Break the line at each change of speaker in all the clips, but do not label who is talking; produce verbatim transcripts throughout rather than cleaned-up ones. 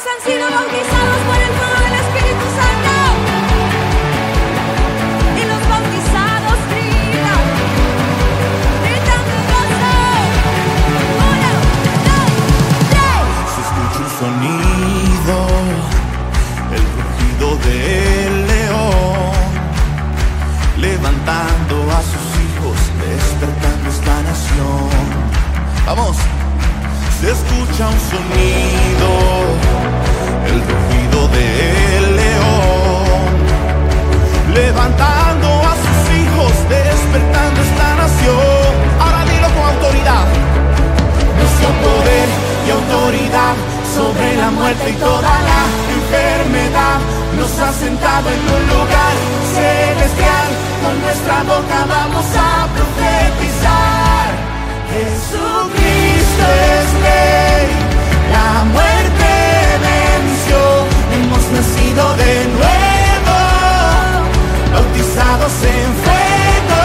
han sido bautizados por el fuego del Espíritu Santo. Y los bautizados gritan, gritan de gozo. Uno, dos, tres.
Se escucha un sonido, el rugido del león, levantando a sus hijos, despertando esta nación. Vamos. Se escucha un sonido, el rugido del león, levantando a sus hijos, despertando esta nación. Ahora dilo con autoridad. Nuestro poder y autoridad sobre la muerte y toda la enfermedad nos ha sentado en un lugar celestial. Con nuestra boca vamos a profetizar. Jesucristo es Rey, la muerte venció, hemos nacido de nuevo, bautizados en fuego,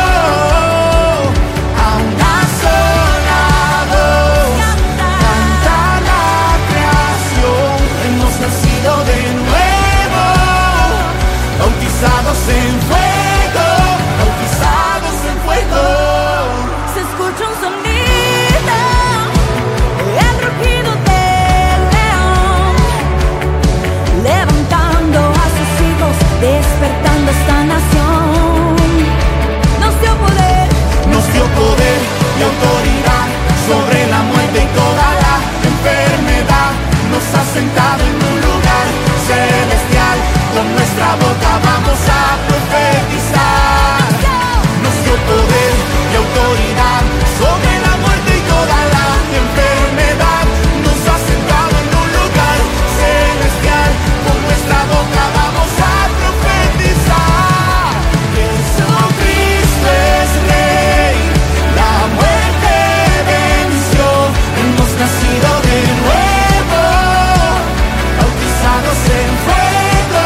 a una sola voz, canta la creación, hemos nacido de nuevo, bautizados en fuego, bautizados en fuego.
Se escucha un sonido, el rugido del león, levantando a sus hijos, despertando esta nación. Nos dio poder,
Nos dio poder y autoridad sobre la muerte y toda la enfermedad. Nos ha sentado en un lugar celestial. Con nuestra boca vamos a profetizar. Nos dio poder y autoridad sobre la muerte y toda la enfermedad. Nos ha sentado en un lugar celestial. Con nuestra boca vamos a profetizar. Jesucristo es Rey, la muerte venció, hemos nacido de nuevo, bautizados en fuego,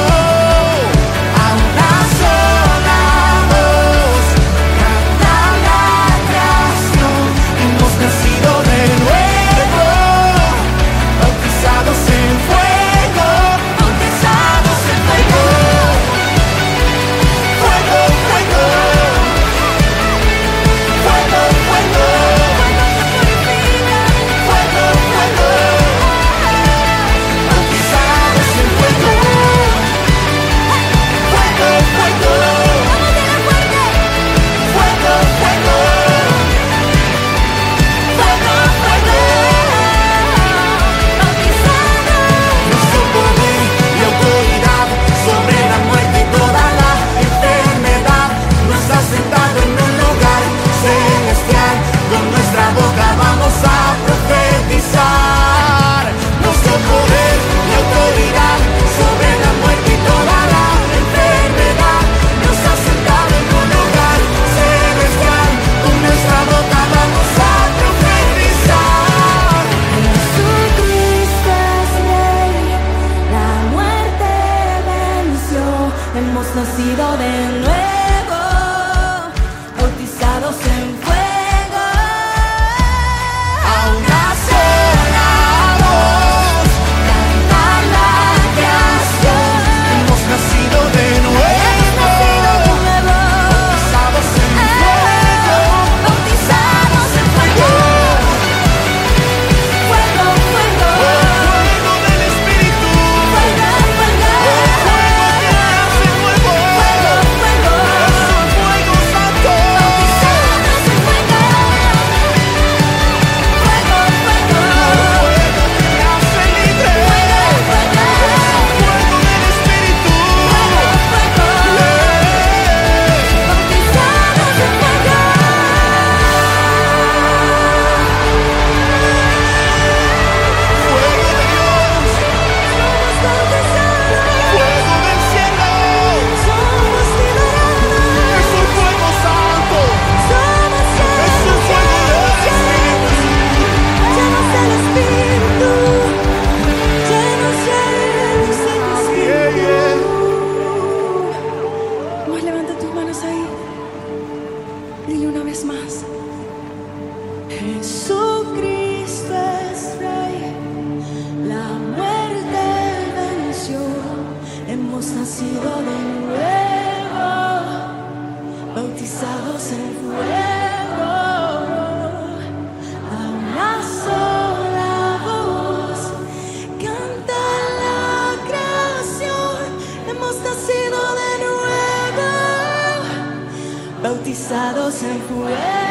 a una sola voz, canta la creación, hemos nacido de nuevo, bautizados en fuego, bautizados en fuego, fuego, fuego, fuego, fuego, fuego, fuego, bautizados en fuego, fuego, fuego, fuego, fuego, fuego, fuego, nuestro poder y autoridad sobre la muerte y toda la enfermedad nos ha sentado en un lugar celestial. Con nuestra boca vamos a profetizar. Nuestro poder y autoridad sobre la muerte y toda la enfermedad nos ha sentado en un lugar celestial. Con nuestra boca vamos a profetizar.
Jesucristo es Rey, la muerte venció, hemos nacido de nuevo, bautizados en fuego.
A una sola voz, canta la creación, hemos nacido de nuevo, bautizados en fuego, bautizados en fuego,
Fuego, fuego,
fuego del Espíritu,
fuego, fuego,
fuego que hace fuego,
nacido de nuevo, bautizados en fuego, a una sola voz canta la creación. Hemos nacido de nuevo, bautizados en fuego.